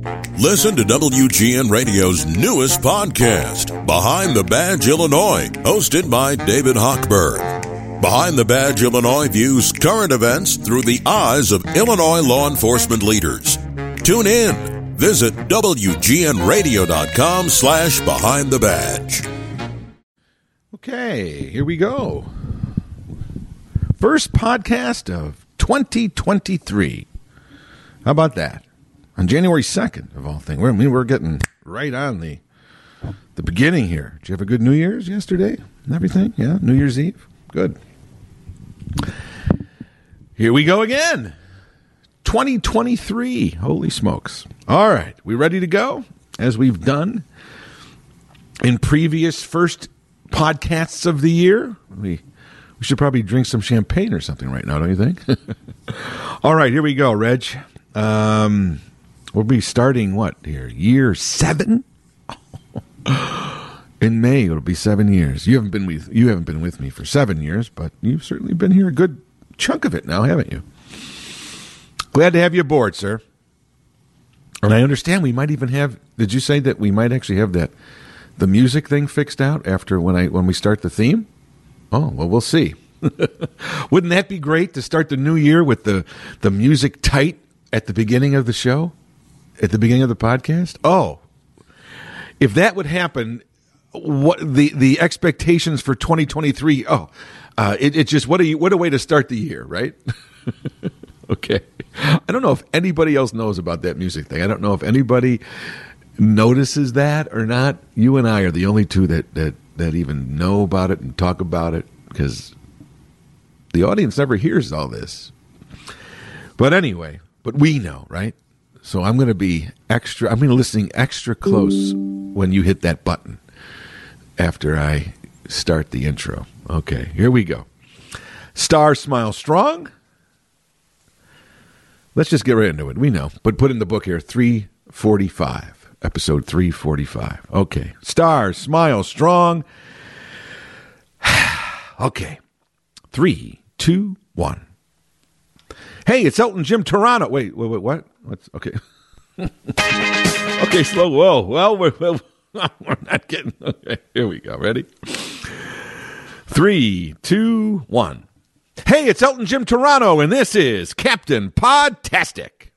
Listen to WGN Radio's newest podcast, Behind the Badge Illinois, hosted by David Hochberg. Behind the Badge Illinois views current events through the eyes of Illinois law enforcement leaders. Tune in. Visit WGNRadio.com/Behind the Badge. Okay, here we go. First podcast of 2023. How about that? On January 2nd, of all things. We're getting right on the beginning here. Did you have a good New Year's yesterday and everything? Yeah, New Year's Eve? Good. Here we go again. 2023. Holy smokes. All right, we ready to go? As we've done in previous first podcasts of the year. We should probably drink some champagne or something right now, don't you think? All right, here we go, Reg. We'll be starting what here? Year 7? In May, it'll be 7 years. You haven't been with me for 7 years, but you've certainly been here a good chunk of it now, haven't you? Glad to have you aboard, sir. And I understand we might even have. Did you say that we might actually have the music thing fixed out after when we start the theme? Oh, well, we'll see. Wouldn't that be great to start the new year with the music tight at the beginning of the show? At the beginning of the podcast? Oh, if that would happen, what the expectations for 2023? Oh, it just what a way to start the year, right? Okay, I don't know if anybody else knows about that music thing. I don't know if anybody notices that or not. You and I are the only two that even know about it and talk about it because the audience never hears all this. But anyway, we know, right? So I'm going to be extra. I'm going to listen extra close when you hit that button after I start the intro. Okay, here we go. Star Smile Strong. Let's just get right into it. We know, but put in the book here 345, episode 345. Okay, Star Smile Strong. Okay, 3, 2, 1. Hey, it's Elton Jim Turano. Wait, what? What's okay? Okay, slow. Whoa. Well, we're not getting. Okay, here we go. Ready? 3, 2, 1. Hey, it's Elton Jim Turano, and this is Captain Podtastic.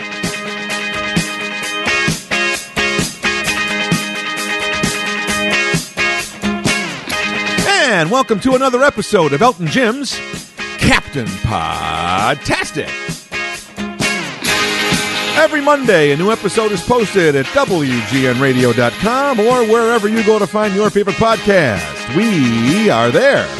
And welcome to another episode of Elton Jim's Captain Podtastic. Every Monday, a new episode is posted at WGNRadio.com or wherever you go to find your favorite podcast. We are there.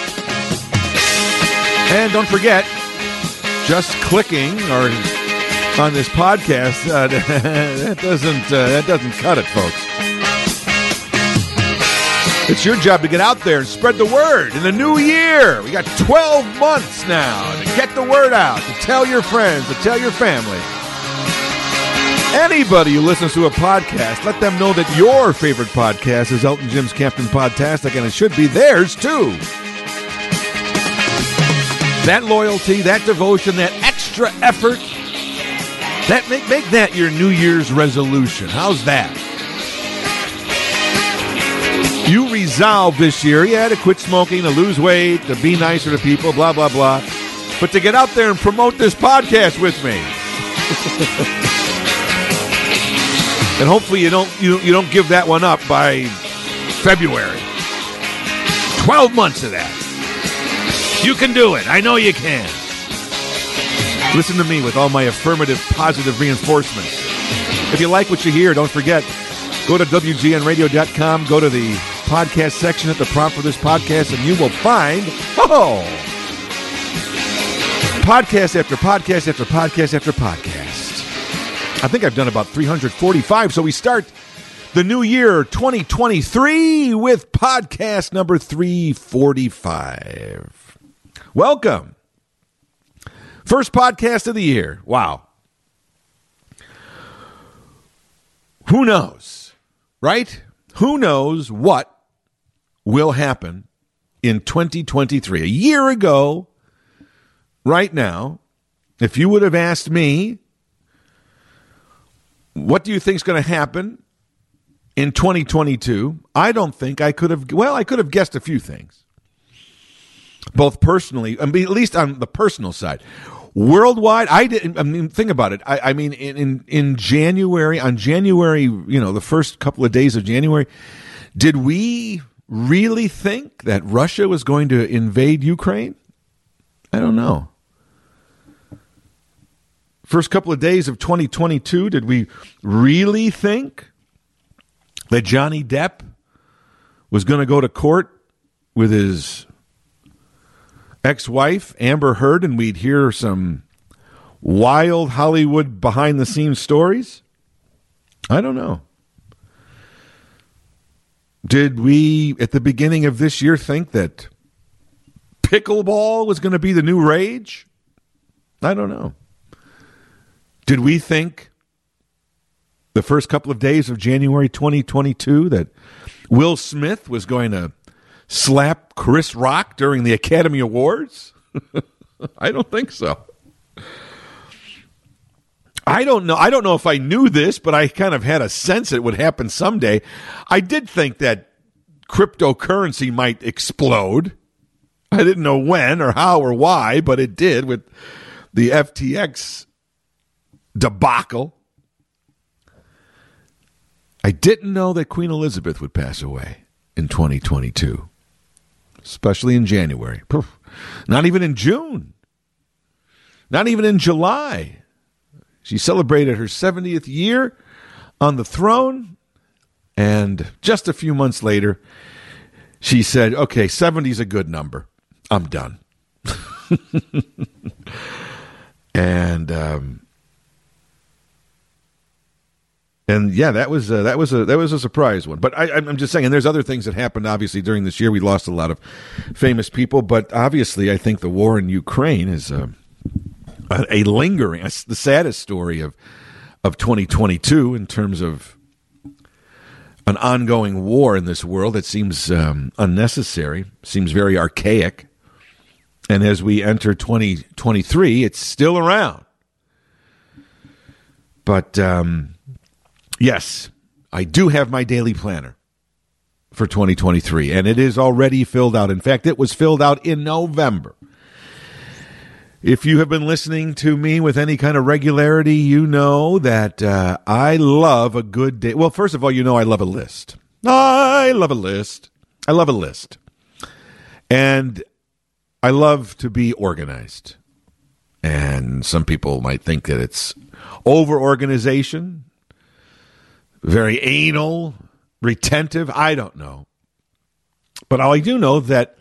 And don't forget, just clicking or on this podcast, that doesn't cut it, folks. It's your job to get out there and spread the word in the new year. We got 12 months now to get the word out, to tell your friends, to tell your family. Anybody who listens to a podcast, let them know that your favorite podcast is Elton Jim's Captain Podtastic, and it should be theirs, too. That loyalty, that devotion, that extra effort, that make that your New Year's resolution. How's that? You resolve this year, to quit smoking, to lose weight, to be nicer to people, blah, blah, blah. But to get out there and promote this podcast with me. And hopefully you don't give that one up by February. 12 months of that. You can do it. I know you can. Listen to me with all my affirmative, positive reinforcements. If you like what you hear, don't forget, go to WGNRadio.com, go to the podcast section at the prompt for this podcast, and you will find, podcast after podcast after podcast after podcast. I think I've done about 345, so we start the new year 2023 with podcast number 345. Welcome. First podcast of the year. Wow. Who knows, right? Who knows what will happen in 2023? A year ago, right now, if you would have asked me, What do you think is going to happen in 2022? I don't think I could have guessed a few things, both personally, at least on the personal side. Worldwide, I didn't. I mean, think about it. I mean, in January, on January, the first couple of days of January, did we really think that Russia was going to invade Ukraine? I don't know. First couple of days of 2022, did we really think that Johnny Depp was going to go to court with his ex-wife, Amber Heard, and we'd hear some wild Hollywood behind-the-scenes stories? I don't know. Did we, at the beginning of this year, think that pickleball was going to be the new rage? I don't know. Did we think the first couple of days of January 2022 that Will Smith was going to slap Chris Rock during the Academy Awards? I don't think so. I don't know if I knew this, but I kind of had a sense it would happen someday. I did think that cryptocurrency might explode. I didn't know when or how or why, but it did with the FTX debacle. I didn't know that Queen Elizabeth would pass away in 2022, especially in January. Not even in June. Not even in July. She celebrated her 70th year on the throne, and just a few months later, she said, okay, 70 is a good number. I'm done. And yeah, that was a surprise one. But I'm just saying, and there's other things that happened, obviously, during this year. We lost a lot of famous people, but obviously I think the war in Ukraine is a lingering, the saddest story of 2022 in terms of an ongoing war in this world that seems unnecessary, seems very archaic. And as we enter 2023, it's still around. But yes, I do have my daily planner for 2023, and it is already filled out. In fact, it was filled out in November. If you have been listening to me with any kind of regularity, you know that I love a good day. Well, first of all, you know I love a list. I love a list. I love a list. And I love to be organized. And some people might think that it's over-organization, very anal, retentive. I don't know. But I do know that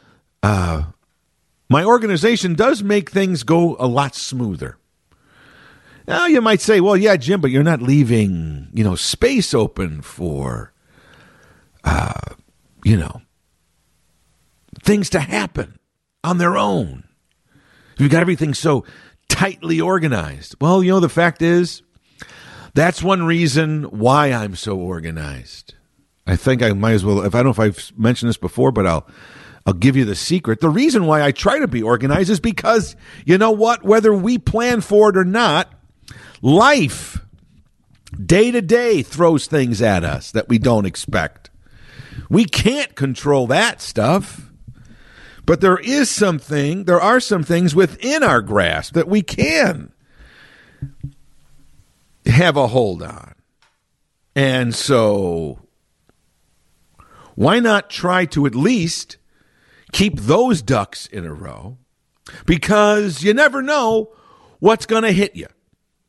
my organization does make things go a lot smoother. Now, you might say, well, yeah, Jim, but you're not leaving, space open for, things to happen on their own. You've got everything so tightly organized. Well, the fact is, that's one reason why I'm so organized. I think I might as well, I don't know if I've mentioned this before, but I'll give you the secret. The reason why I try to be organized is because, you know what? Whether we plan for it or not, life, day to day, throws things at us that we don't expect. We can't control that stuff. But there are some things within our grasp that we can have a hold on. And so, why not try to at least keep those ducks in a row, because you never know what's going to hit you.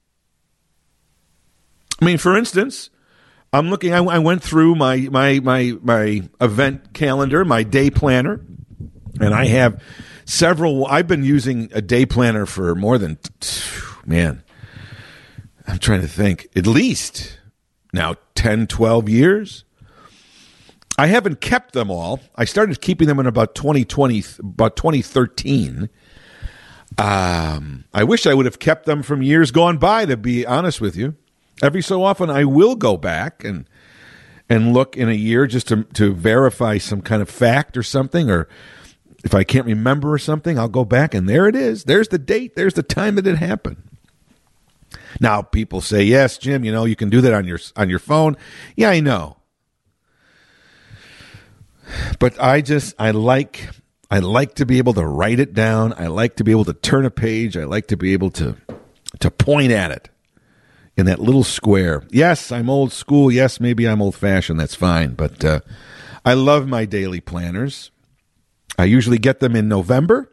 I mean, for instance, I'm looking. I went through my event calendar, my day planner, and I have several. I've been using a day planner for more than I'm trying to think, at least now 10, 12 years. I haven't kept them all. I started keeping them in about 2013. I wish I would have kept them from years gone by, to be honest with you. Every so often I will go back and look in a year just to verify some kind of fact or something, or if I can't remember or something, I'll go back and there it is. There's the date. There's the time that it happened. Now, people say, yes, Jim, you can do that on your phone. Yeah, I know. But I like to be able to write it down. I like to be able to turn a page. I like to be able to point at it in that little square. Yes, I'm old school. Yes, maybe I'm old fashioned. That's fine. But I love my daily planners. I usually get them in November.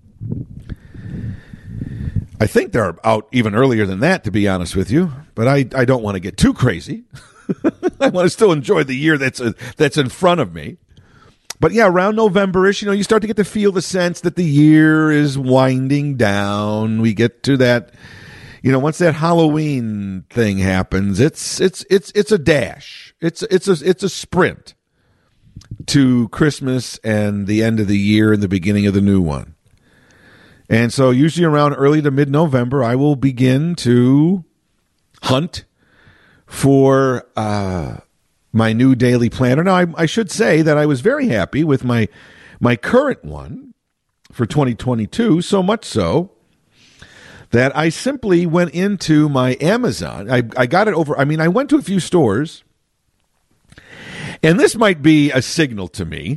I think they're out even earlier than that, to be honest with you. But I don't want to get too crazy. I want to still enjoy the year that's in front of me. But yeah, around November-ish, you start to get to feel the sense that the year is winding down. We get to that, once that Halloween thing happens, it's a dash. It's a sprint to Christmas and the end of the year and the beginning of the new one. And so usually around early to mid-November, I will begin to hunt for my new daily planner. Now, I should say that I was very happy with my current one for 2022, so much so that I simply went into my Amazon. I got it over. I went to a few stores, and this might be a signal to me.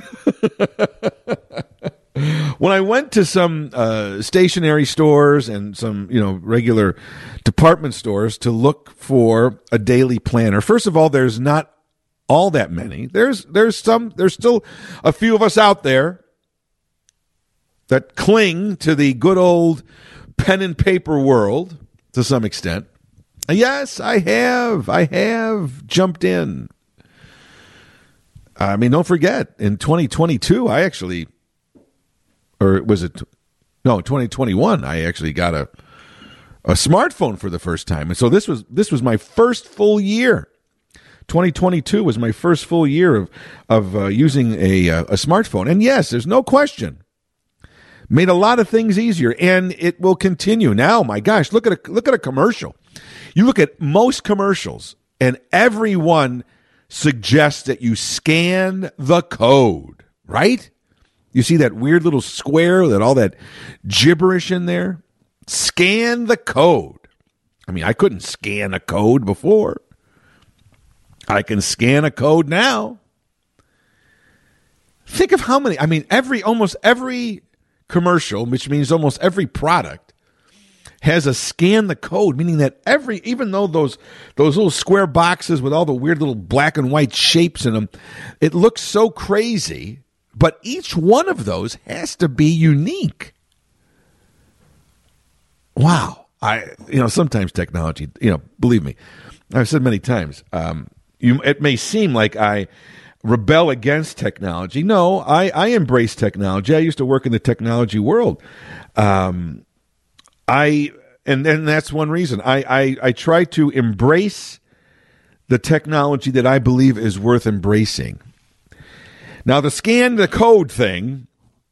When I went to some stationery stores and some, regular department stores to look for a daily planner, first of all, there's not all that many. There's still a few of us out there that cling to the good old pen and paper world to some extent. Yes, I have jumped in. Don't forget, in 2022, or was it? No, 2021. I actually got a smartphone for the first time, and so this was my first full year. 2022 was my first full year of using a smartphone, and yes, there's no question, made a lot of things easier, and it will continue. Now, my gosh, look at a commercial. You look at most commercials, and everyone suggests that you scan the code, right? You see that weird little square with all that gibberish in there? Scan the code. I couldn't scan a code before. I can scan a code now. Think of how many, almost every commercial, which means almost every product, has a scan the code, meaning that even though those little square boxes with all the weird little black and white shapes in them, it looks so crazy. But each one of those has to be unique. Wow. Sometimes technology, believe me, I've said many times, it may seem like I rebel against technology. No, I embrace technology. I used to work in the technology world. And that's one reason. I try to embrace the technology that I believe is worth embracing. Now, the scan the code thing,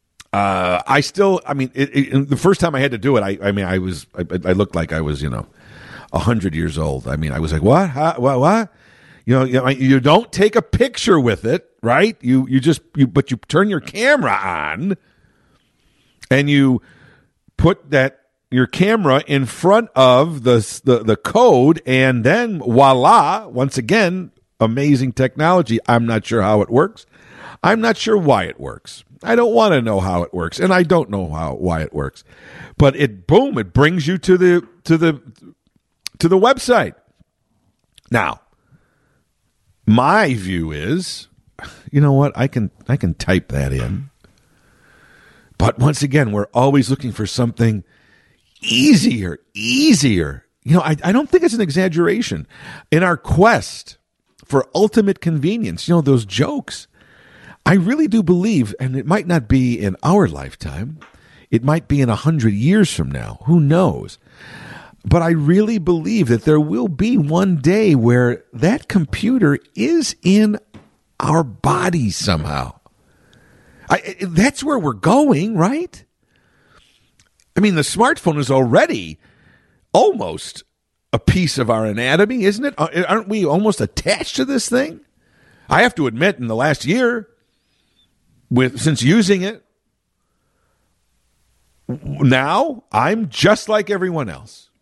the first time I had to do it, I looked like I was, 100 years old. I was like, what? What? You don't take a picture with it, right? But you turn your camera on and you put your camera in front of the code, and then voila, once again, amazing technology. I'm not sure how it works. I'm not sure why it works. I don't want to know how it works, and I don't know why it works. But it brings you to the website. Now, my view is, you know what? I can type that in. But once again, we're always looking for something easier. I don't think it's an exaggeration. In our quest for ultimate convenience, those jokes, I really do believe, and it might not be in our lifetime, it might be in 100 years from now, who knows? But I really believe that there will be one day where that computer is in our bodies somehow. That's where we're going, right? The smartphone is already almost a piece of our anatomy, isn't it? Aren't we almost attached to this thing? I have to admit, in the last year, since using it, now I'm just like everyone else.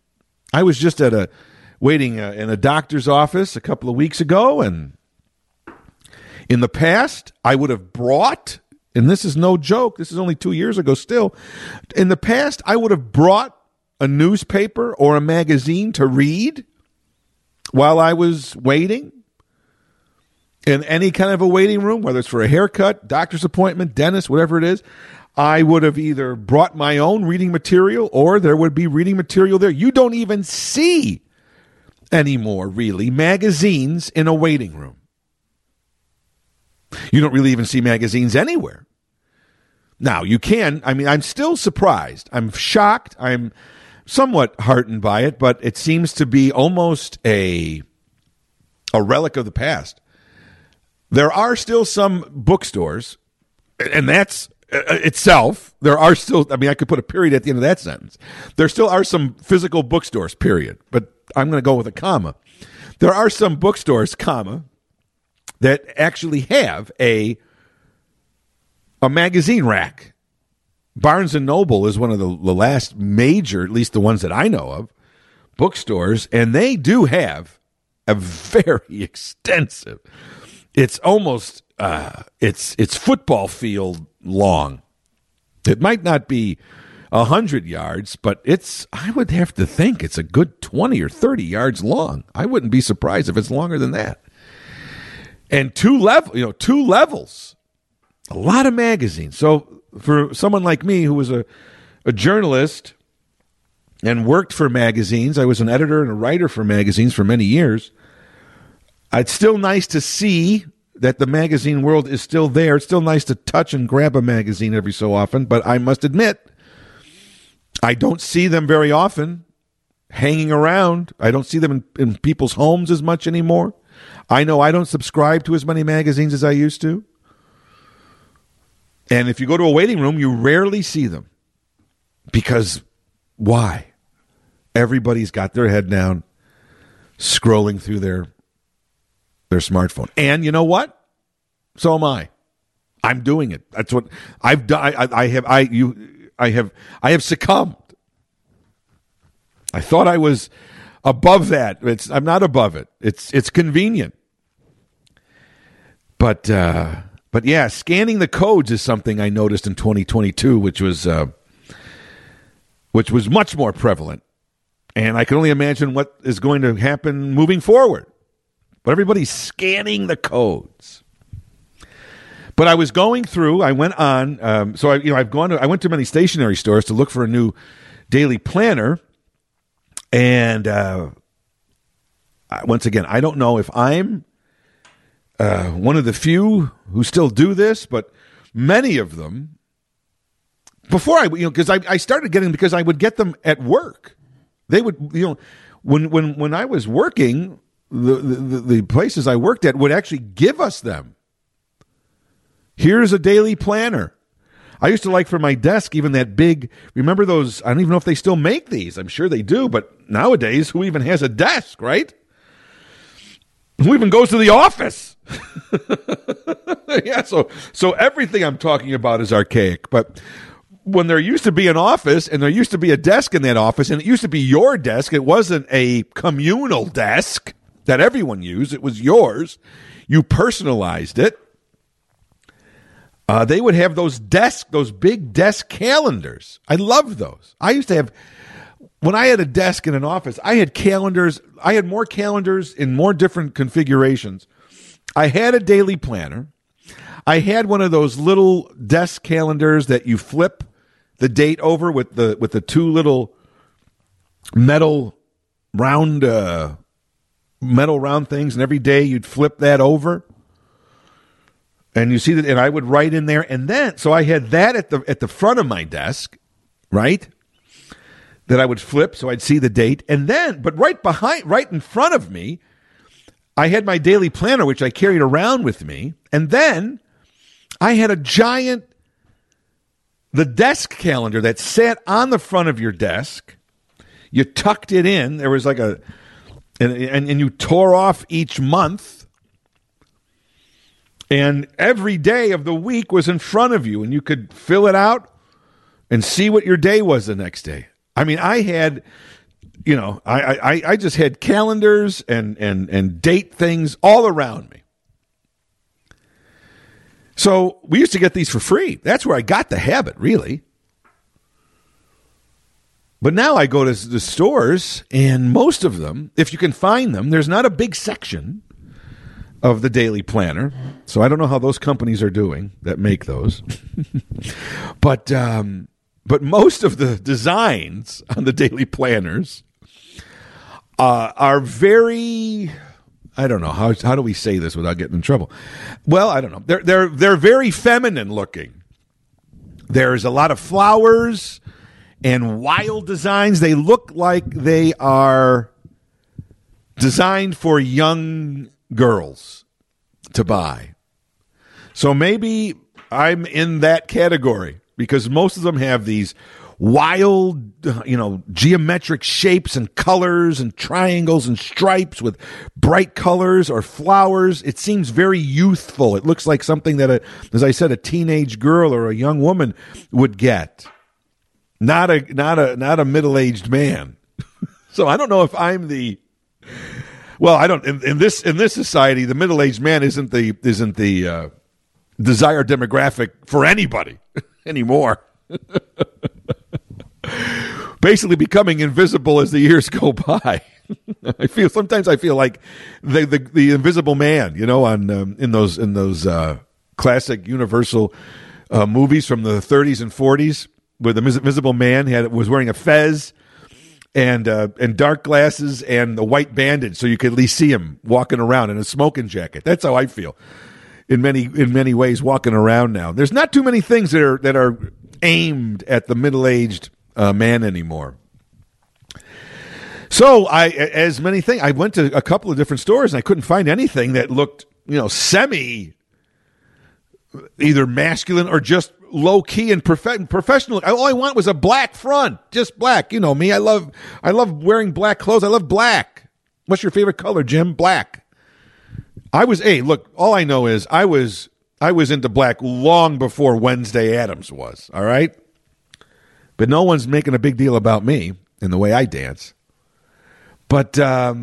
I was just waiting in a doctor's office a couple of weeks ago, and in the past, I would have brought, and this is no joke, this is only 2 years ago still, in the past, I would have brought a newspaper or a magazine to read while I was waiting in any kind of a waiting room, whether it's for a haircut, doctor's appointment, dentist, whatever it is. I would have either brought my own reading material or there would be reading material there. You don't even see anymore, really, magazines in a waiting room. You don't really even see magazines anywhere. Now, you can. I mean, I'm still surprised. I'm shocked. I'm somewhat heartened by it, but it seems to be almost a relic of the past. There are still some bookstores, and that's itself. There are still, I mean, I could put a period at the end of that sentence. There still are some physical bookstores, period. But I'm going to go with a comma. There are some bookstores, comma, that actually have a magazine rack. Barnes & Noble is one of the last major, at least the ones that I know of, bookstores, and they do have a very extensive, it's almost, it's football field long. It might not be 100 yards, but I would have to think it's a good 20 or 30 yards long. I wouldn't be surprised if it's longer than that. And two levels, a lot of magazines. So for someone like me who was a journalist and worked for magazines, I was an editor and a writer for magazines for many years. It's still nice to see that the magazine world is still there. It's still nice to touch and grab a magazine every so often, but I must admit, I don't see them very often hanging around. I don't see them in people's homes as much anymore. I know I don't subscribe to as many magazines as I used to. And if you go to a waiting room, you rarely see them. Because why? Everybody's got their head down, scrolling through their smartphone. And you know what? So am I. I'm doing it. That's what I've done. I have succumbed. I thought I was above that. I'm not above it. It's convenient. But yeah, scanning the codes is something I noticed in 2022, which was much more prevalent. And I can only imagine what is going to happen moving forward. But everybody's scanning the codes. But I was going through. I went on. I went to many stationery stores to look for a new daily planner. And once again, I don't know if I'm one of the few who still do this, but many of them. Before because I started getting, because I would get them at work. They would, when I was working, the places I worked at would actually give us them. Here's a daily planner. I used to like for my desk, even that big, remember those, I don't even know if they still make these. I'm sure they do, but nowadays, who even has a desk, right? Who even goes to the office? Yeah, so everything I'm talking about is archaic, but when there used to be an office and there used to be a desk in that office and it used to be your desk, it wasn't a communal desk that everyone used. It was yours. You personalized it. They would have those big desk calendars. I loved those. I used to have, when I had a desk in an office, I had calendars. I had more calendars in more different configurations. I had a daily planner. I had one of those little desk calendars that you flip the date over with the two little metal round things, and every day you'd flip that over. And you see that, and I would write in there, and then so I had that at the front of my desk, right? That I would flip, so I'd see the date, and then, but right in front of me, I had my daily planner, which I carried around with me, and then I had the desk calendar that sat on the front of your desk. You tucked it in. There was like and you tore off each month. And every day of the week was in front of you, and you could fill it out and see what your day was the next day. I mean, I had I just had calendars and date things all around me. So we used to get these for free. That's where I got the habit, really. But now I go to the stores, and most of them, if you can find them, there's not a big section of the Daily Planner. So I don't know how those companies are doing that make those. But most of the designs on the Daily Planners are very, I don't know, how do we say this without getting in trouble? Well, I don't know. They're very feminine looking. There's a lot of flowers and wild designs. They look like they are designed for young girls to buy. So maybe I'm in that category because most of them have these wild, geometric shapes and colors and triangles and stripes with bright colors or flowers. It seems very youthful. It looks like something that, as I said, a teenage girl or a young woman would get. Not a middle-aged man. So I don't know if I'm the. Well, I don't. In this society, the middle-aged man isn't the desired demographic for anybody anymore. Basically, becoming invisible as the years go by. Sometimes I feel like the Invisible Man. In those classic Universal movies from the 30s and 40s. Where the Invisible Man was wearing a fez and dark glasses and a white bandage, so you could at least see him walking around in a smoking jacket. That's how I feel in many ways walking around now. There's not too many things that are aimed at the middle-aged man anymore. So I went to a couple of different stores and I couldn't find anything that looked semi either masculine or just low key and professional. All I want was a black front, just black. You know me. I love wearing black clothes. I love black. What's your favorite color, Jim? Black. Look, all I know is I was into black long before Wednesday Addams was. All right. But no one's making a big deal about me and the way I dance. But, so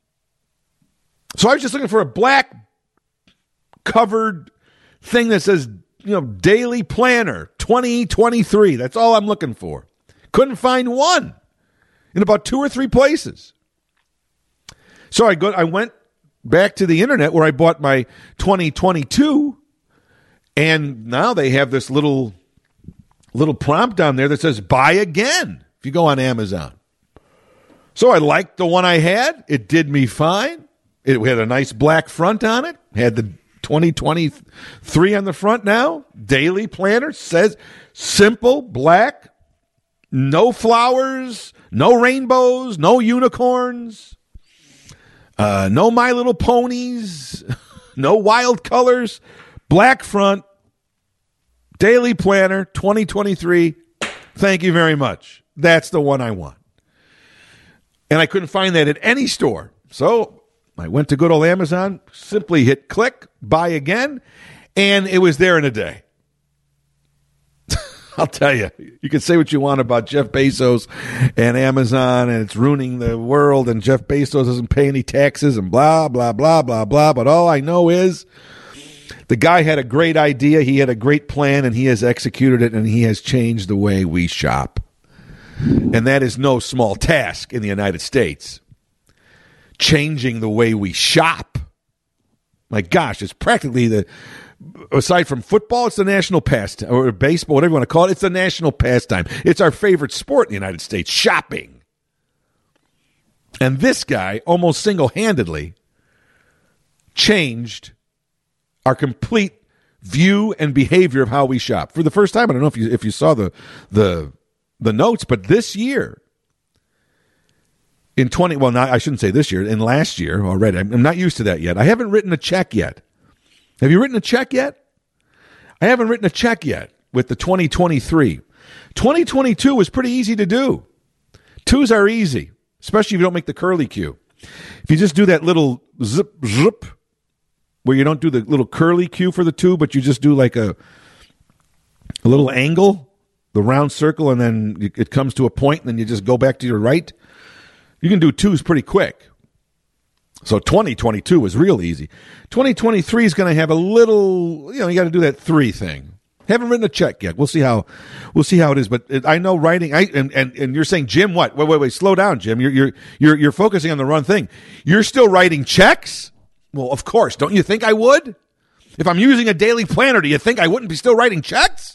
I was just looking for a black covered thing that says, Daily Planner 2023. That's all I'm looking for. Couldn't find one in about 2 or 3 places. So I went back to the internet where I bought my 2022, and now they have this little prompt on there that says buy again if you go on Amazon. So I liked the one I had. It did me fine. It had a nice black front on it. Had the 2023 on the front now. Daily Planner says simple, black, no flowers, no rainbows, no unicorns, no My Little Ponies, no wild colors, black front, Daily Planner 2023. Thank you very much. That's the one I want. And I couldn't find that at any store. So I went to good old Amazon, simply hit click, buy again, and it was there in a day. I'll tell you, you can say what you want about Jeff Bezos and Amazon, and it's ruining the world, and Jeff Bezos doesn't pay any taxes, and blah, blah, blah, blah, blah. But all I know is the guy had a great idea, he had a great plan, and he has executed it, and he has changed the way we shop. And that is no small task in the United States. Changing the way we shop. My gosh, it's practically aside from football, it's the national pastime, or baseball, whatever you want to call it, it's the national pastime. It's our favorite sport in the United States, shopping. And this guy almost single-handedly changed our complete view and behavior of how we shop. For the first time, I don't know if you saw the notes, but this year, I shouldn't say this year, in last year already. I'm not used to that yet. I haven't written a check yet. Have you written a check yet? I haven't written a check yet with the 2023. 2022 was pretty easy to do. 2s are easy, especially if you don't make the curly Q. If you just do that little zip, zip, where you don't do the little curly Q for the 2, but you just do like a little angle, the round circle, and then it comes to a point, and then you just go back to your right. You can do twos pretty quick. So 2022 was real easy. 2023 is going to have a little, you got to do that 3 thing. Haven't written a check yet. We'll see how it is. But I know writing. And you're saying, Jim, what? Wait. Slow down, Jim. You're focusing on the wrong thing. You're still writing checks? Well, of course. Don't you think I would? If I'm using a daily planner, do you think I wouldn't be still writing checks?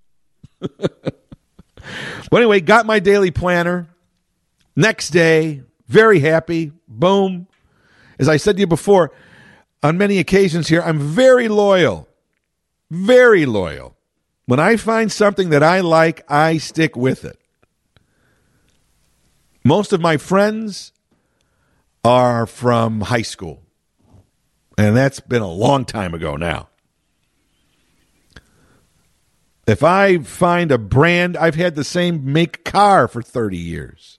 But anyway, got my daily planner. Next day, very happy. Boom. As I said to you before, on many occasions here, I'm very loyal. Very loyal. When I find something that I like, I stick with it. Most of my friends are from high school. And that's been a long time ago now. If I find a brand, I've had the same make car for 30 years.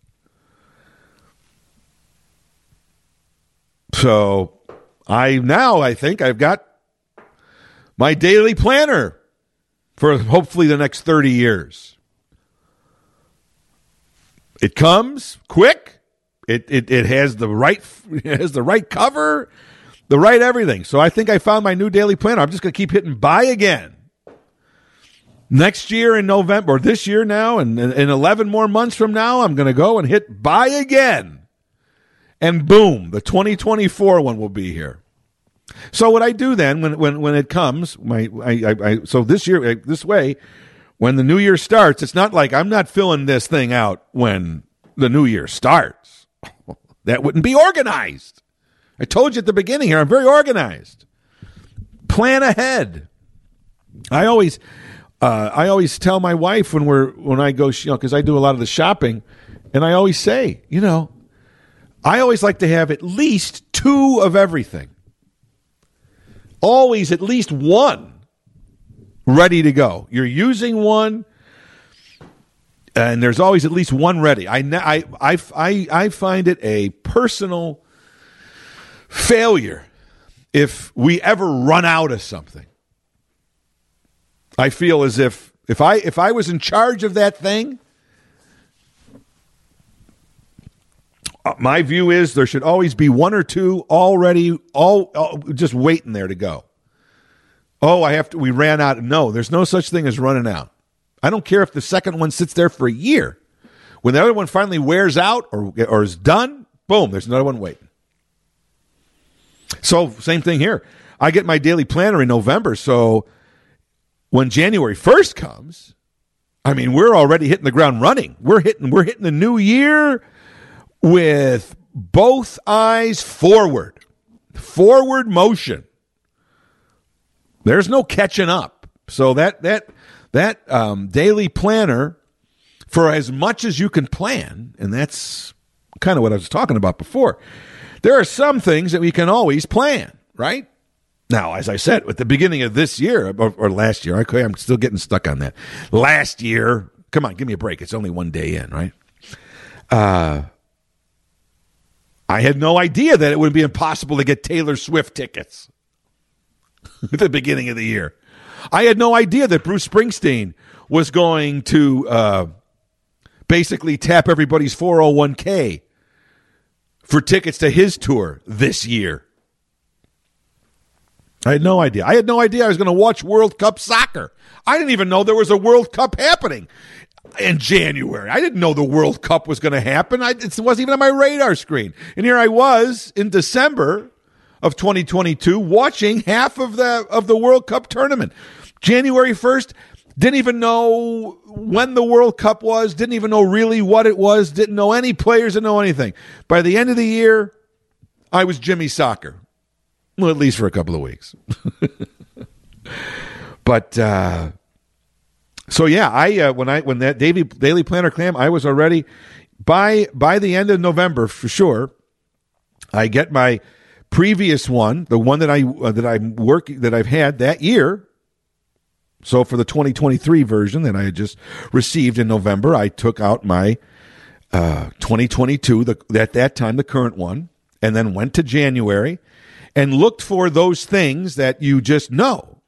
So I think I've got my daily planner for hopefully the next 30 years. It comes quick. It has the right cover, the right everything. So I think I found my new daily planner. I'm just going to keep hitting buy again. Next year in November, or this year now, and in 11 more months from now, I'm going to go and hit buy again. And boom, the 2024 one will be here. So what I do then, when it comes, so this year, this way, when the new year starts, it's not like I'm not filling this thing out when the new year starts. That wouldn't be organized. I told you at the beginning here, I'm very organized. Plan ahead. I always tell my wife when I go, because I do a lot of the shopping, and I always say, I always like to have at least 2 of everything. Always at least 1 ready to go. You're using one, and there's always at least 1 ready. I find it a personal failure if we ever run out of something. I feel as if I was in charge of that thing, my view is there should always be 1 or 2 already, all just waiting there to go. Oh, we ran out. No, there's no such thing as running out. I don't care if the second one sits there for a year. When the other one finally wears out or is done, boom, there's another one waiting. So same thing here. I get my daily planner in November, so when January 1st comes, we're already hitting the ground running. We're hitting the new year with both eyes forward motion. There's no catching up. So that daily planner, for as much as you can plan, and that's kind of what I was talking about before, there are some things that we can always plan, right? Now, as I said, at the beginning of this year, or last year, okay, I'm still getting stuck on that. Last year, come on, give me a break. It's only 1 day in, right? I had no idea that it would be impossible to get Taylor Swift tickets at the beginning of the year. I had no idea that Bruce Springsteen was going to basically tap everybody's 401k for tickets to his tour this year. I had no idea. I had no idea I was going to watch World Cup soccer. I didn't even know there was a World Cup happening in January. I didn't know the World Cup was going to happen. It wasn't even on my radar screen. And here I was in December of 2022 watching half of the World Cup tournament. January 1st, didn't even know when the World Cup was, didn't even know really what it was, didn't know any players, didn't know anything. By the end of the year, I was Jimmy Soccer. Well, at least for a couple of weeks. But so yeah, when that daily planner came, I was already by the end of November for sure. I get my previous one, the one that I've had that year. So for the 2023 version that I had just received in November, I took out my 2022, at that time the current one, and then went to January and looked for those things that you just know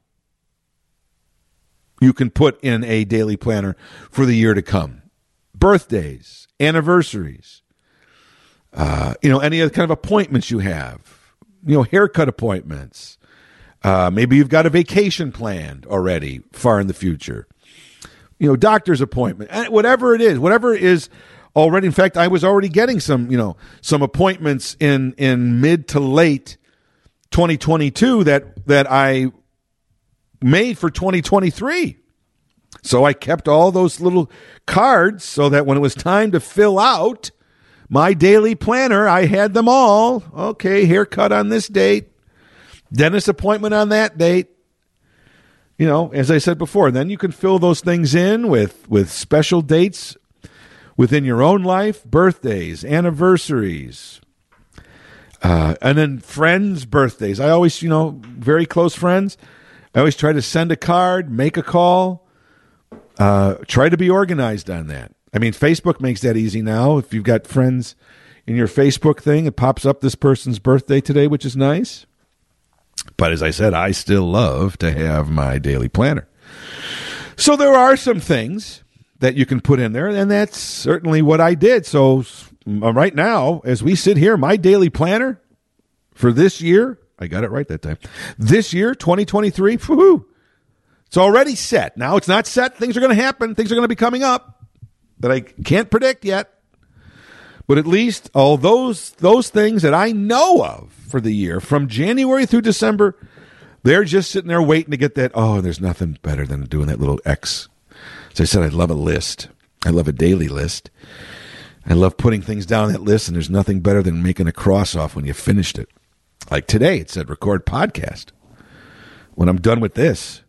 you can put in a daily planner for the year to come. Birthdays, anniversaries, Any other kind of appointments you have, haircut appointments. Maybe you've got a vacation planned already far in the future, doctor's appointment, whatever it is already. In fact, I was already getting some appointments in mid to late 2022 that I made for 2023. So I kept all those little cards so that when it was time to fill out my daily planner, I had them all. Okay, haircut on this date, dentist appointment on that date. As I said before, then you can fill those things in with special dates within your own life, birthdays, anniversaries, and then friends' birthdays. I always, very close friends, I always try to send a card, make a call, try to be organized on that. I mean, Facebook makes that easy now. If you've got friends in your Facebook thing, it pops up this person's birthday today, which is nice. But as I said, I still love to have my daily planner. So there are some things that you can put in there, and that's certainly what I did. So right now, as we sit here, my daily planner for this year, I got it right that time, this year, 2023, woohoo, it's already set. Now it's not set. Things are going to happen. Things are going to be coming up that I can't predict yet. But at least all those things that I know of for the year, from January through December, they're just sitting there waiting to get that. Oh, there's nothing better than doing that little X. As I said, I love a list. I love a daily list. I love putting things down that list, and there's nothing better than making a cross off when you finished it. Like today, it said record podcast. When I'm done with this,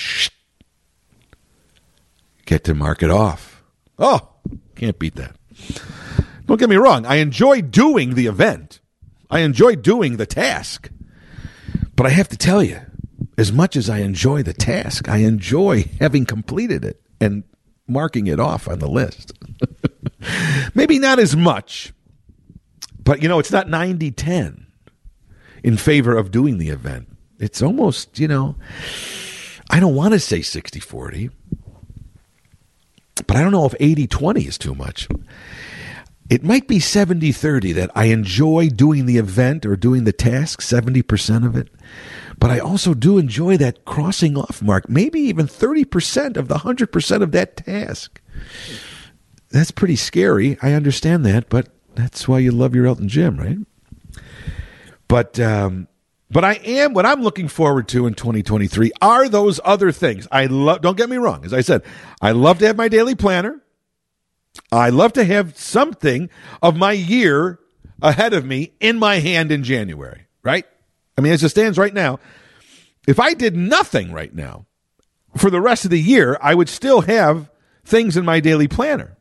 get to mark it off. Oh, can't beat that. Don't get me wrong. I enjoy doing the event. I enjoy doing the task. But I have to tell you, as much as I enjoy the task, I enjoy having completed it and marking it off on the list. Maybe not as much, but, it's not 90-10 in favor of doing the event. It's almost, I don't want to say 60-40. But I don't know if 80-20 is too much. It might be 70-30 that I enjoy doing the event or doing the task, 70% of it. But I also do enjoy that crossing off mark, maybe even 30% of the 100% of that task. That's pretty scary. I understand that, but that's why you love your Elton Jim, right? But what I'm looking forward to in 2023 are those other things. Don't get me wrong. As I said, I love to have my daily planner. I love to have something of my year ahead of me in my hand in January, right? I mean, as it stands right now, if I did nothing right now for the rest of the year, I would still have things in my daily planner.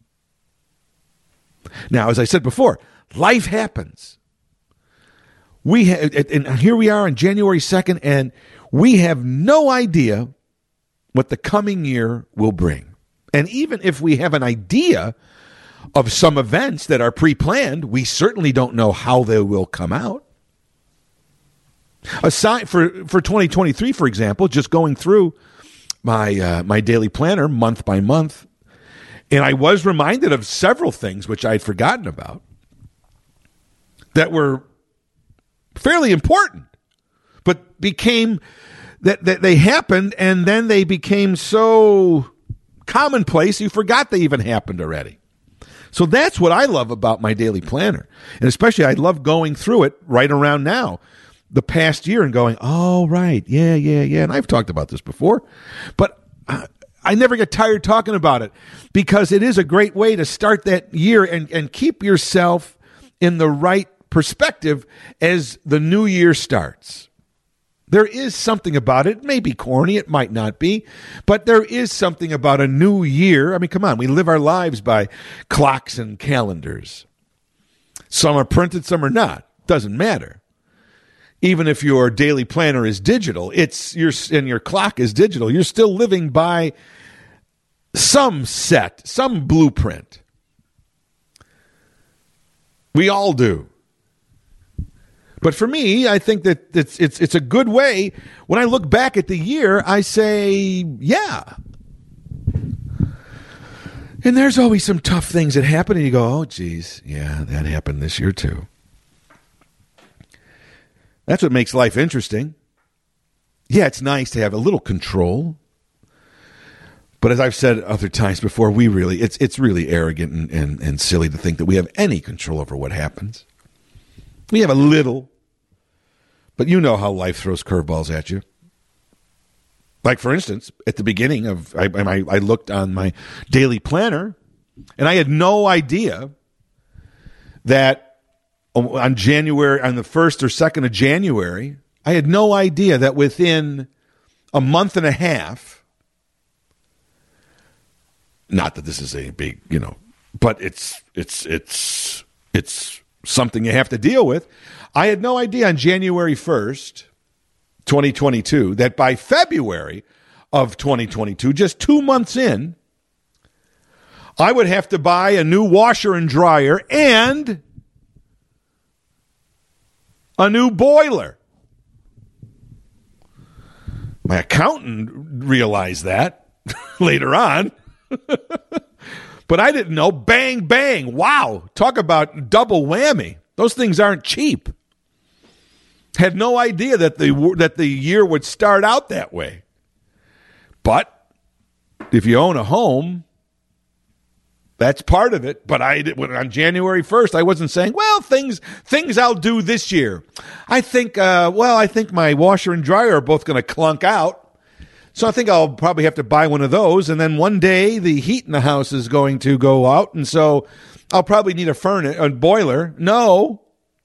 Now, as I said before, life happens. And here we are on January 2nd, and we have no idea what the coming year will bring. And even if we have an idea of some events that are pre-planned, we certainly don't know how they will come out. Aside for 2023, for example, just going through my daily planner month by month, and I was reminded of several things which I'd forgotten about that were fairly important, but became that they happened, and then they became so commonplace you forgot they even happened already. So that's what I love about my daily planner, and especially I love going through it right around now, the past year, and going, oh, right, yeah, and I've talked about this before, but I never get tired talking about it because it is a great way to start that year and keep yourself in the right perspective as the new year starts. There is something about it. It may be corny, it might not be, but there is something about a new year. I mean, come on, we live our lives by clocks and calendars. Some are printed, some are not. Doesn't matter. Even if your daily planner is digital, and your clock is digital, you're still living by some blueprint. We all do. But for me, I think that it's a good way. When I look back at the year, I say, yeah. And there's always some tough things that happen, and you go, oh, geez, yeah, that happened this year too. That's what makes life interesting. Yeah, it's nice to have a little control. But as I've said other times before, it's really arrogant and silly to think that we have any control over what happens. We have a little, but you know how life throws curveballs at you. Like, for instance, at the beginning of, I looked on my daily planner, and I had no idea that on the 1st or 2nd of January, I had no idea that within a month and a half, not that this is a big, but it's something you have to deal with. I had no idea on January 1st, 2022, that by February of 2022, just 2 months in, I would have to buy a new washer and dryer and a new boiler. My accountant realized that later on. But I didn't know. Bang, bang. Wow. Talk about double whammy. Those things aren't cheap. Had no idea that the year would start out that way. But if you own a home, that's part of it. But on January 1st, I wasn't saying, well, things I'll do this year. I think my washer and dryer are both going to clunk out. So I think I'll probably have to buy one of those. And then one day the heat in the house is going to go out. And so I'll probably need a boiler. No.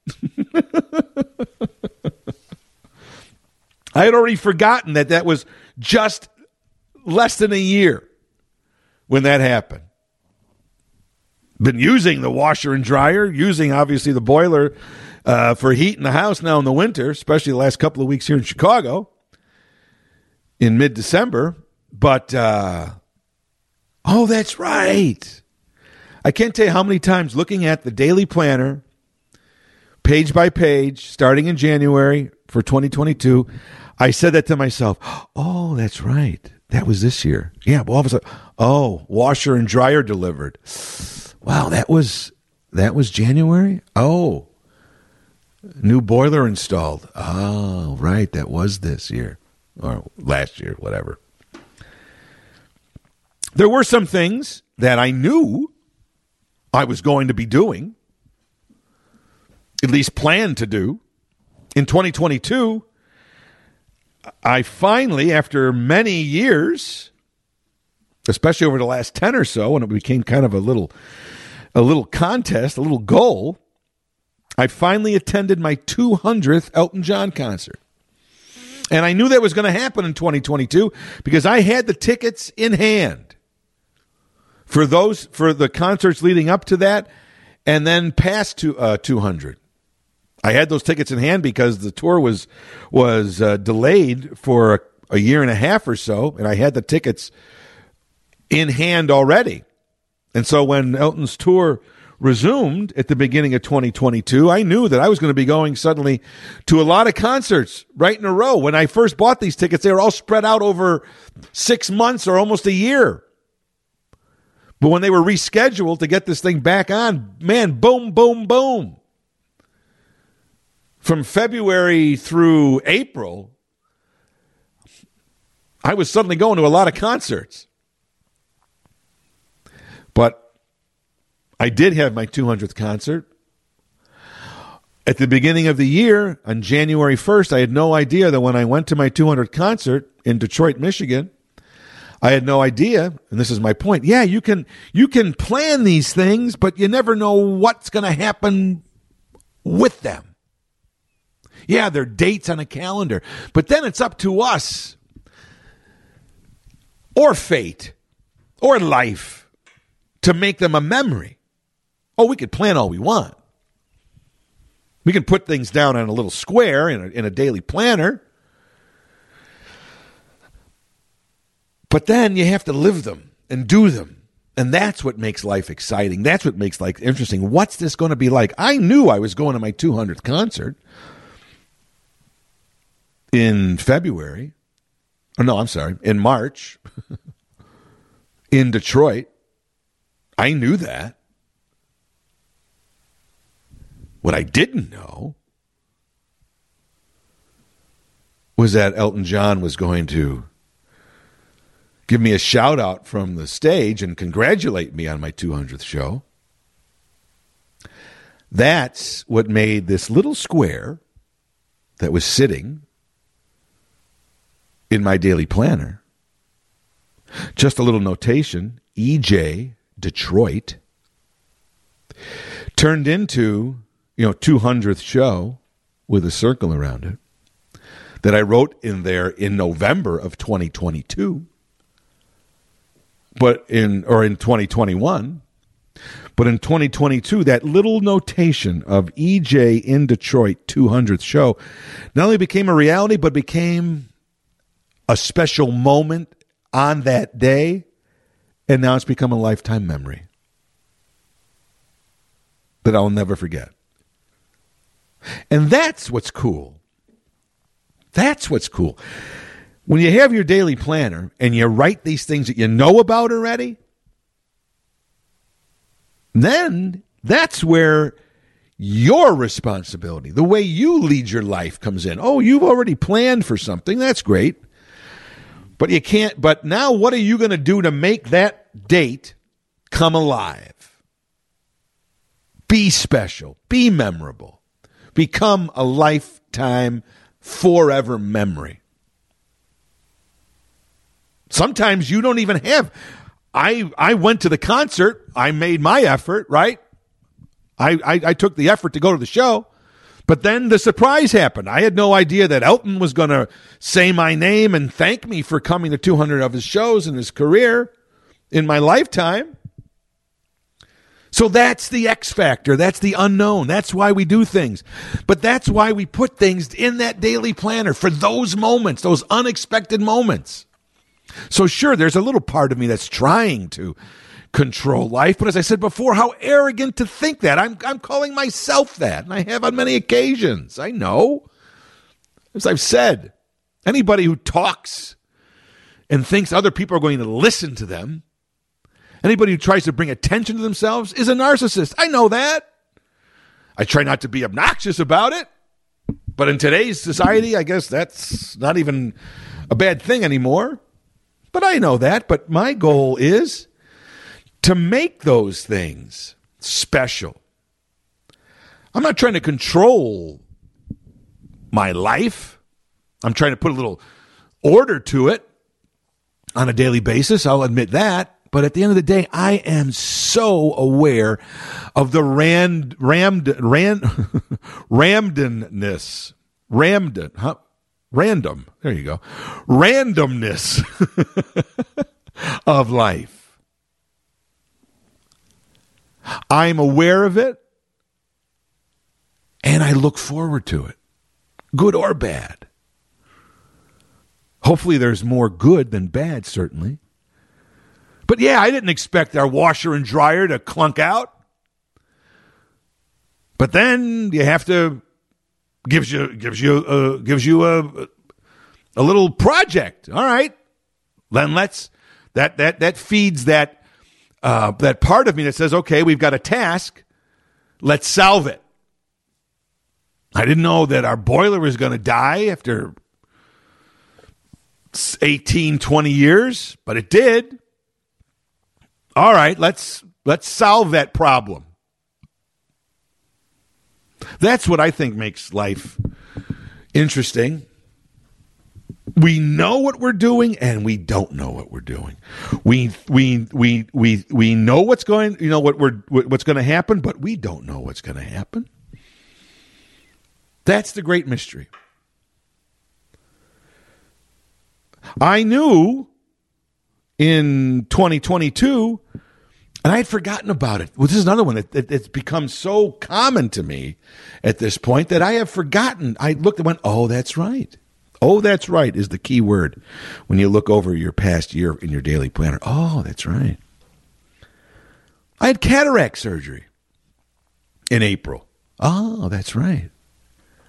I had already forgotten that was just less than a year when that happened. Been using the washer and dryer, using obviously the boiler for heat in the house now in the winter, especially the last couple of weeks here in Chicago in mid-December. But, that's right. I can't tell you how many times looking at the daily planner, page by page, starting in January for 2022, I said that to myself. Oh, that's right. That was this year. Yeah, well, all of a sudden, washer and dryer delivered. Wow, that was January? Oh, new boiler installed. Oh, right, that was this year or last year, whatever. There were some things that I knew I was going to be doing, at least planned to do. In 2022, I finally, after many years, especially over the last 10 or so, when it became kind of a little contest, a little goal, I finally attended my 200th Elton John concert. And I knew that was going to happen in 2022 because I had the tickets in hand for the concerts leading up to that and then past 200. I had those tickets in hand because the tour was delayed for a year and a half or so, and I had the tickets in hand already. And so when Elton's tour resumed at the beginning of 2022, I knew that I was going to be going suddenly to a lot of concerts right in a row. When I first bought these tickets, they were all spread out over 6 months or almost a year. But when they were rescheduled to get this thing back on, man, boom, boom, boom. From February through April, I was suddenly going to a lot of concerts. But I did have my 200th concert. At the beginning of the year, on January 1st, I had no idea that when I went to my 200th concert in Detroit, Michigan, I had no idea, and this is my point. Yeah, you can plan these things, but you never know what's going to happen with them. Yeah, they're dates on a calendar, but then it's up to us or fate or life to make them a memory. Oh, we could plan all we want. We can put things down on a little square in a daily planner, but then you have to live them and do them. And that's what makes life exciting. That's what makes life interesting. What's this going to be like? I knew I was going to my 200th concert in February. Oh, no, I'm sorry. In March in Detroit. I knew that. What I didn't know was that Elton John was going to give me a shout out from the stage and congratulate me on my 200th show. That's what made this little square that was sitting in my daily planner, just a little notation, EJ Detroit, turned into, 200th show with a circle around it that I wrote in there in November of 2022, in 2021. But in 2022, that little notation of EJ in Detroit 200th show not only became a reality, but became a special moment on that day, and now it's become a lifetime memory that I'll never forget. And that's what's cool. That's what's cool. When you have your daily planner and you write these things that you know about already, then that's where your responsibility, the way you lead your life, comes in. Oh, you've already planned for something. That's great. But you can't. But now what are you going to do to make that date come alive? Be special. Be memorable. Become a lifetime, forever memory. Sometimes you don't even have. I went to the concert. I made my effort, right? I took the effort to go to the show. But then the surprise happened. I had no idea that Elton was going to say my name and thank me for coming to 200 of his shows in his career in my lifetime. So that's the X factor. That's the unknown. That's why we do things. But that's why we put things in that daily planner for those moments, those unexpected moments. So sure, there's a little part of me that's trying to control life. But as I said before, how arrogant to think that. I'm calling myself that, and I have on many occasions. I know. As I've said, anybody who talks and thinks other people are going to listen to them, anybody who tries to bring attention to themselves is a narcissist. I know that. I try not to be obnoxious about it. But in today's society, I guess that's not even a bad thing anymore. But I know that. But my goal is to make those things special. I'm not trying to control my life. I'm trying to put a little order to it on a daily basis. I'll admit that. But at the end of the day, I am so aware of the randomness. Random. There you go. Randomness of life. I'm aware of it, and I look forward to it, good or bad. Hopefully there's more good than bad, certainly. But yeah, I didn't expect our washer and dryer to clunk out. But then you have to gives you a little project. All right, then that feeds that part of me that says, okay, we've got a task. Let's solve it. I didn't know that our boiler was going to die after 18, 20 years, but it did. All right, let's solve that problem. That's what I think makes life interesting. We know what we're doing, and we don't know what we're doing. We know what's going, what's going to happen, but we don't know what's going to happen. That's the great mystery. I knew in 2022, and I had forgotten about it. Well, this is another one it's become so common to me at this point that I have forgotten. I looked and went, oh, that's right. Oh, that's right is the key word when you look over your past year in your daily planner. Oh, that's right. I had cataract surgery in April. Oh, that's right.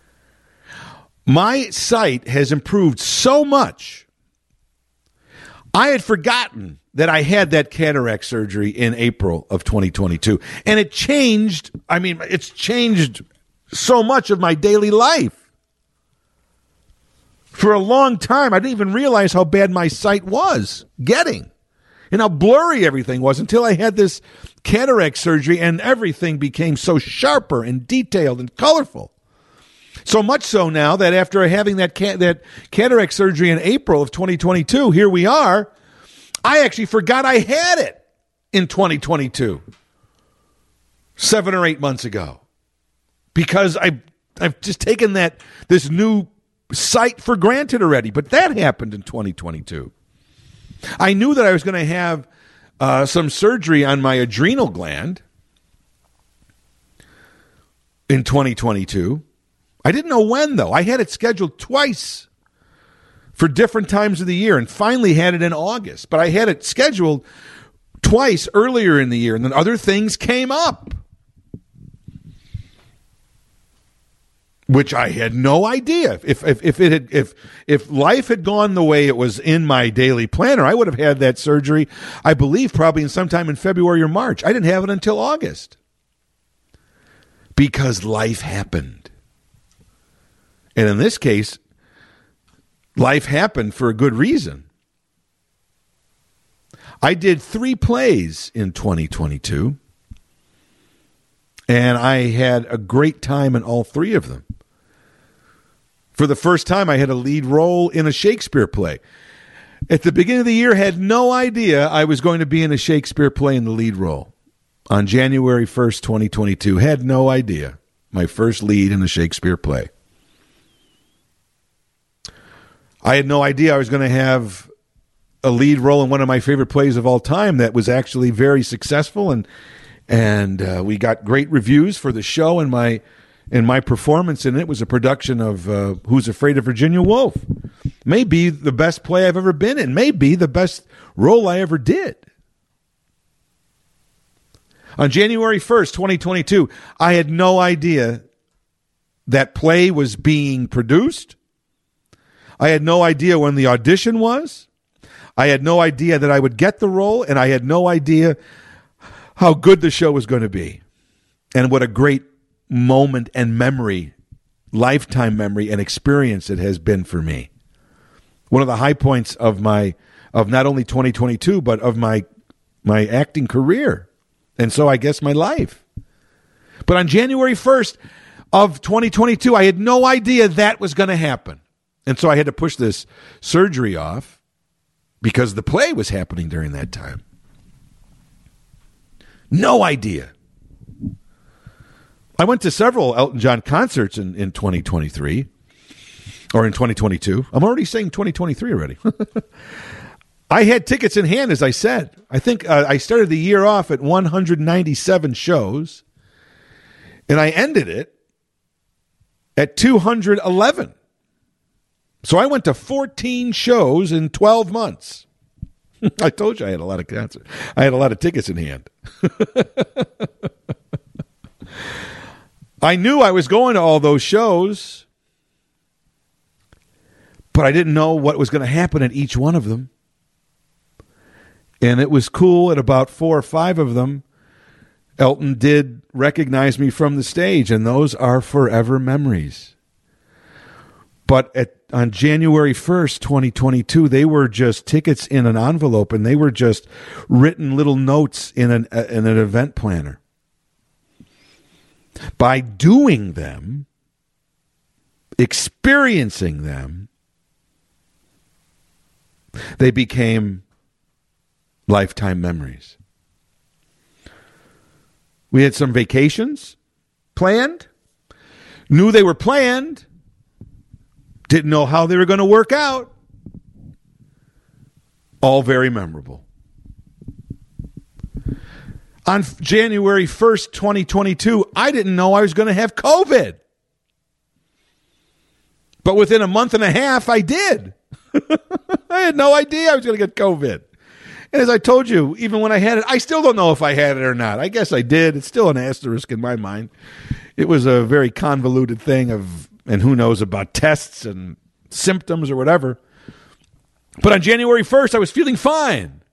My sight has improved so much. I had forgotten that I had that cataract surgery in April of 2022. And it changed, it's changed so much of my daily life. For a long time, I didn't even realize how bad my sight was getting and how blurry everything was until I had this cataract surgery and everything became so sharper and detailed and colorful. So much so now that after having that cataract surgery in April of 2022, here we are, I actually forgot I had it in 2022, 7 or 8 months ago, because I've just taken this new sight for granted already. But that happened in 2022. I knew that I was going to have some surgery on my adrenal gland in 2022. I didn't know when, though. I had it scheduled twice for different times of the year and finally had it in August. But I had it scheduled twice earlier in the year, and then other things came up, which I had no idea. If life had gone the way it was in my daily planner, I would have had that surgery, I believe, probably sometime in February or March. I didn't have it until August because life happened. And in this case, life happened for a good reason. I did 3 plays in 2022, and I had a great time in all 3 of them. For the first time, I had a lead role in a Shakespeare play. At the beginning of the year, had no idea I was going to be in a Shakespeare play in the lead role. On January 1st, 2022, had no idea. My first lead in a Shakespeare play. I had no idea I was going to have a lead role in one of my favorite plays of all time that was actually very successful, and we got great reviews for the show and my performance in it. Was a production of Who's Afraid of Virginia Woolf. Maybe the best play I've ever been in. Maybe the best role I ever did. On January 1st, 2022, I had no idea that play was being produced. I had no idea when the audition was. I had no idea that I would get the role, and I had no idea how good the show was going to be. And what a great moment and memory, lifetime memory and experience it has been for me. One of the high points of not only 2022, but of my acting career. And so I guess my life. But on January 1st of 2022, I had no idea that was going to happen. And so I had to push this surgery off because the play was happening during that time. No idea. I went to several Elton John concerts in 2023 or in 2022. I'm already saying 2023 already. I had tickets in hand, as I said. I think I started the year off at 197 shows, and I ended it at 211. So I went to 14 shows in 12 months. I told you I had a lot of concerts. I had a lot of tickets in hand. I knew I was going to all those shows, but I didn't know what was going to happen at each one of them. And it was cool at about 4 or 5 of them. Elton did recognize me from the stage, and those are forever memories. But on January 1st, 2022, they were just tickets in an envelope, and they were just written little notes in an event planner. By doing them, experiencing them, they became lifetime memories. We had some vacations planned, knew they were planned, didn't know how they were going to work out. All very memorable. On January 1st, 2022, I didn't know I was going to have COVID. But within a month and a half, I did. I had no idea I was going to get COVID. And as I told you, even when I had it, I still don't know if I had it or not. I guess I did. It's still an asterisk in my mind. It was a very convoluted thing and who knows about tests and symptoms or whatever. But on January 1st, I was feeling fine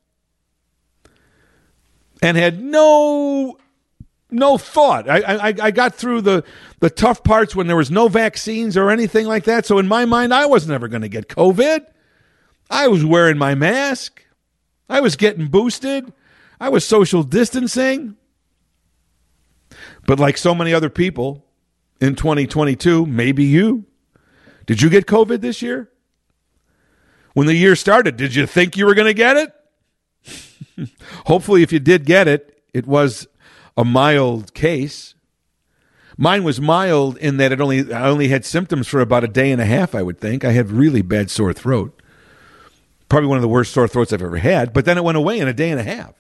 and had no thought. I got through the tough parts when there was no vaccines or anything like that. So in my mind, I was never going to get COVID. I was wearing my mask. I was getting boosted. I was social distancing. But like so many other people in 2022, maybe you, did you get COVID this year? When the year started, did you think you were going to get it? Hopefully, if you did get it, it was a mild case. Mine was mild in that I only had symptoms for about a day and a half, I would think. I had really bad sore throat. Probably one of the worst sore throats I've ever had. But then it went away in a day and a half.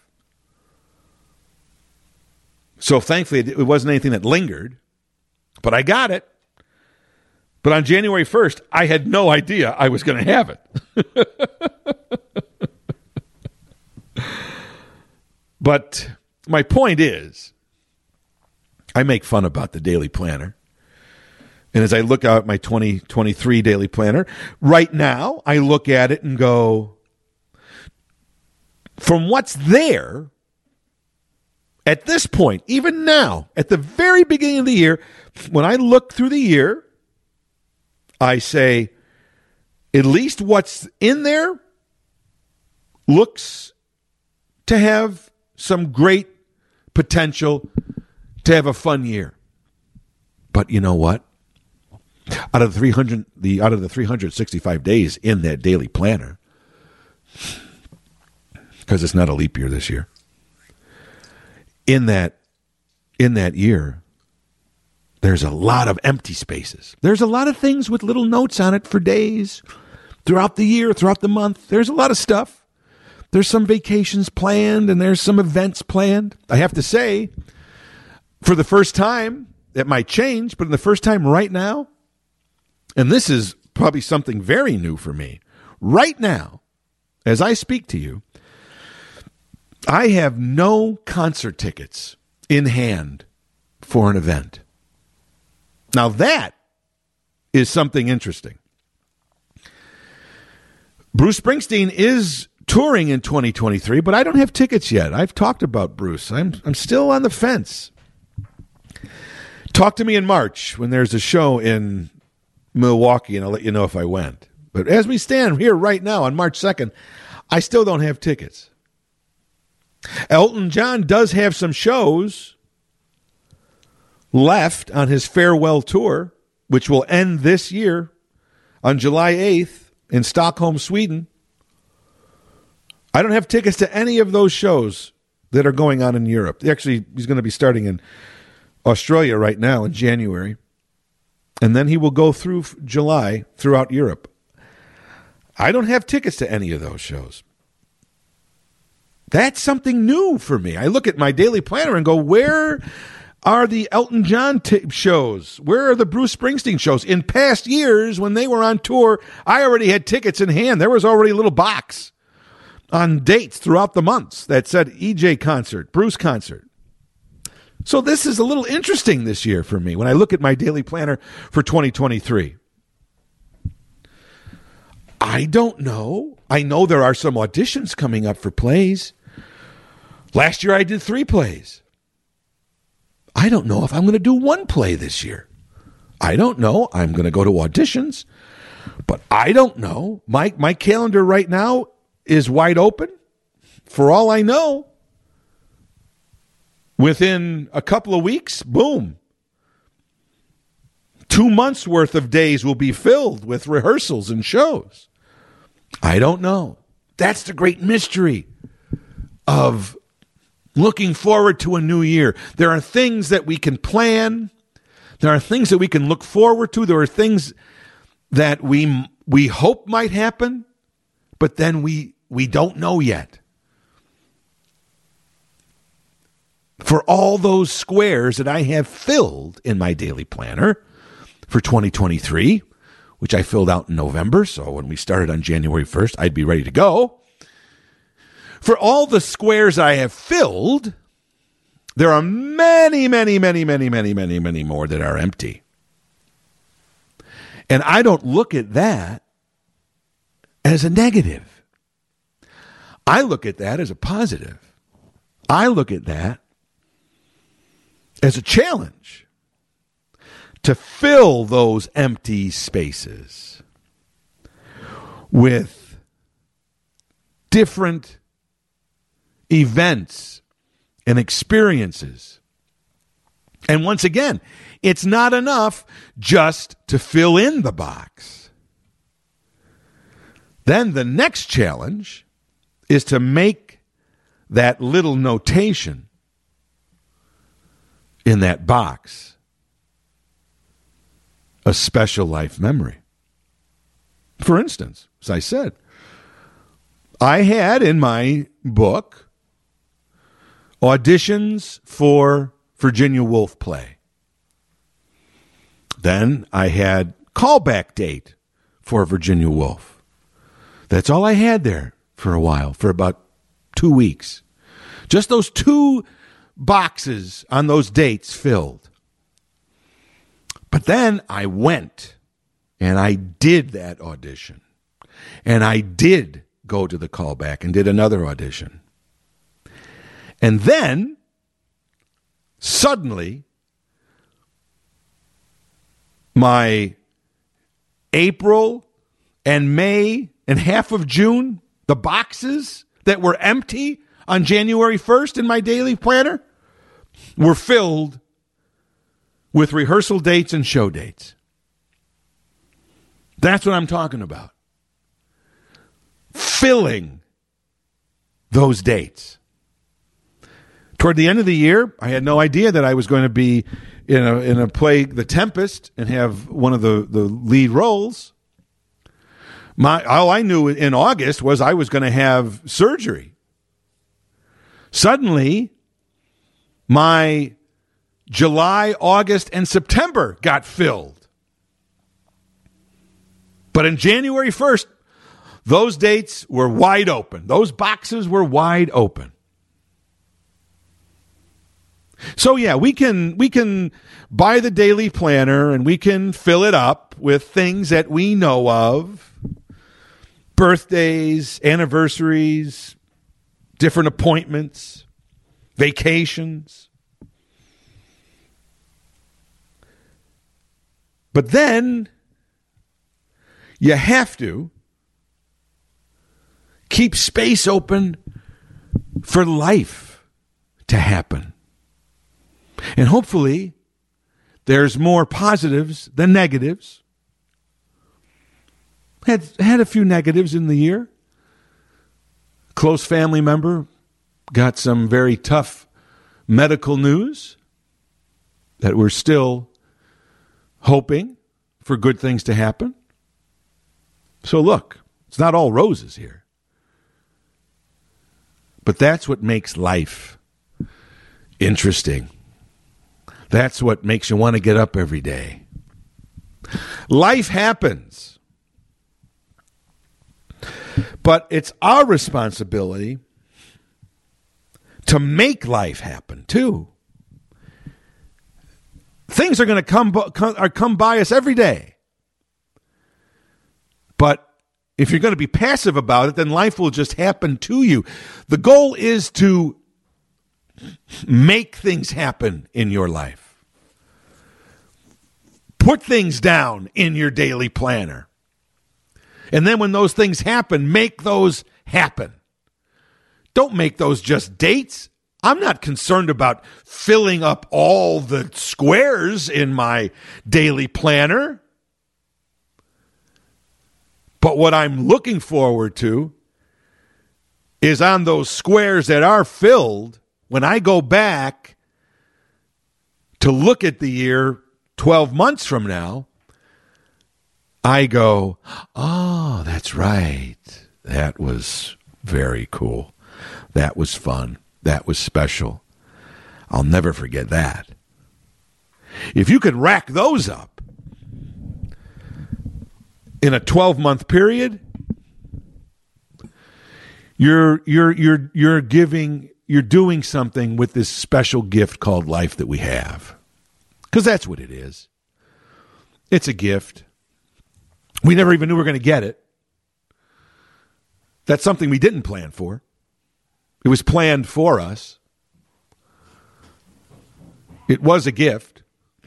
So thankfully, it wasn't anything that lingered. But I got it. But on January 1st, I had no idea I was going to have it. But my point is, I make fun about the Daily Planner. And as I look out at my 2023 Daily Planner, right now, I look at it and go, from what's there, at this point, even now, at the very beginning of the year, when I look through the year, I say, at least what's in there looks to have some great potential to have a fun year. But you know what? Out of the 365 days in that daily planner, because it's not a leap year this year, in that year, there's a lot of empty spaces. There's a lot of things with little notes on it for days throughout the year, throughout the month. There's a lot of stuff. There's some vacations planned and there's some events planned. I have to say, for the first time, it might change, but in the first time right now, and this is probably something very new for me, right now, as I speak to you, I have no concert tickets in hand for an event. Now that is something interesting. Bruce Springsteen is touring in 2023, but I don't have tickets yet. I've talked about Bruce. I'm still on the fence. Talk to me in March when there's a show in Milwaukee, and I'll let you know if I went. But as we stand here right now on March 2nd, I still don't have tickets. Elton John does have some shows left on his farewell tour, which will end this year on July 8th in Stockholm, Sweden. I don't have tickets to any of those shows that are going on in Europe. Actually, he's going to be starting in Australia right now in January. And then he will go through July throughout Europe. I don't have tickets to any of those shows. That's something new for me. I look at my daily planner and go, where are the Elton John shows? Where are the Bruce Springsteen shows? In past years, when they were on tour, I already had tickets in hand. There was already a little box on dates throughout the months that said EJ concert, Bruce concert. So this is a little interesting this year for me when I look at my daily planner for 2023. I don't know. I know there are some auditions coming up for plays. Last year I did 3 plays. I don't know if I'm going to do 1 play this year. I don't know. I'm going to go to auditions, but I don't know. My calendar right now is wide open. For all I know, within a couple of weeks, boom, 2 months worth of days will be filled with rehearsals and shows. I don't know. That's the great mystery of looking forward to a new year. There are things that we can plan. There are things that we can look forward to. There are things that we hope might happen, but then we don't know yet. For all those squares that I have filled in my daily planner for 2023, which I filled out in November, so when we started on January 1st, I'd be ready to go. For all the squares I have filled, there are many, many, many, many, many, many, many more that are empty. And I don't look at that as a negative. I look at that as a positive. I look at that as a challenge to fill those empty spaces with different events and experiences. And once again, it's not enough just to fill in the box. Then the next challenge is to make that little notation in that box a special life memory. For instance, as I said, I had in my book auditions for Virginia Woolf play. Then I had callback date for Virginia Woolf. That's all I had there for a while, for about 2 weeks. Just those 2 boxes on those dates filled. But then I went and I did that audition. And I did go to the callback and did another audition. And then, suddenly, my April and May and half of June, the boxes that were empty on January 1st in my daily planner, were filled with rehearsal dates and show dates. That's what I'm talking about. Filling those dates. Toward the end of the year, I had no idea that I was going to be in a play, The Tempest, and have one of the lead roles. All I knew in August was I was going to have surgery. Suddenly, my July, August, and September got filled. But on January 1st, those dates were wide open. Those boxes were wide open. So yeah, we can buy the daily planner and we can fill it up with things that we know of. Birthdays, anniversaries, different appointments, vacations. But then you have to keep space open for life to happen. And hopefully, there's more positives than negatives. Had a few negatives in the year. Close family member got some very tough medical news that we're still hoping for good things to happen. So look, it's not all roses here. But that's what makes life interesting. That's what makes you want to get up every day. Life happens. But it's our responsibility to make life happen, too. Things are going to come by us every day. But if you're going to be passive about it, then life will just happen to you. The goal is to make things happen in your life. Put things down in your daily planner. And then when those things happen, make those happen. Don't make those just dates. I'm not concerned about filling up all the squares in my daily planner. But what I'm looking forward to is on those squares that are filled, when I go back to look at the year 12 months from now, I go, oh, that's right. That was very cool. That was fun. That was special. I'll never forget that. If you could rack those up in a 12-month period, you're doing something with this special gift called life that we have. Because that's what it is. It's a gift. We never even knew we were going to get it. That's something we didn't plan for. It was planned for us. It was a gift.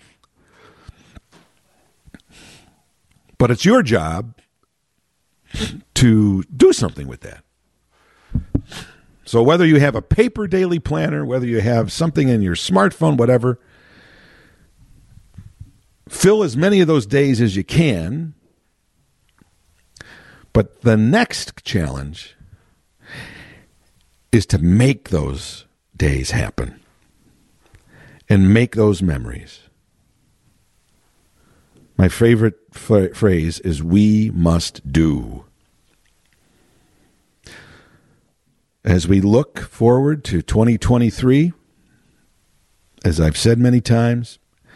But it's your job to do something with that. So whether you have a paper daily planner, whether you have something in your smartphone, whatever, fill as many of those days as you can. But the next challenge is to make those days happen and make those memories. My favorite phrase is, we must do. As we look forward to 2023, as I've said many times,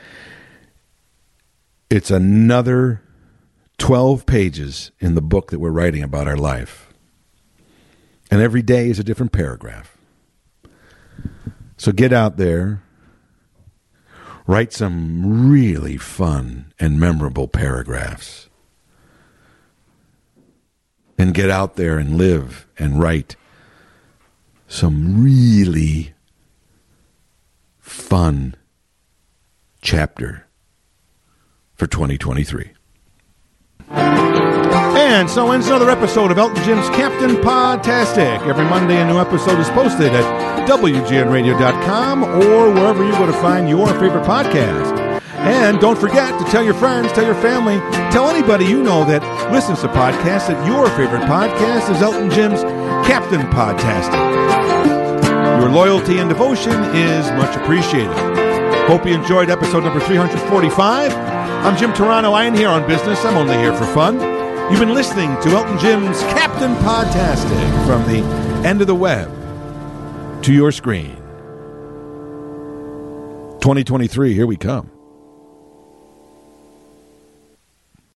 it's another 12 pages in the book that we're writing about our life. And every day is a different paragraph. So get out there, write some really fun and memorable paragraphs. And get out there and live and write some really fun chapter for 2023. And so ends another episode of Elton Jim's Captain Podtastic. Every Monday a new episode is posted at WGNradio.com or wherever you go to find your favorite podcast. And don't forget to tell your friends, tell your family, tell anybody you know that listens to podcasts that your favorite podcast is Elton Jim's Captain Podtastic. Your loyalty and devotion is much appreciated. Hope you enjoyed episode number 345. I'm Jim Turano. I ain't here on business. I'm only here for fun. You've been listening to Elton Jim's Captain Podtastic, from the end of the web to your screen. 2023, here we come.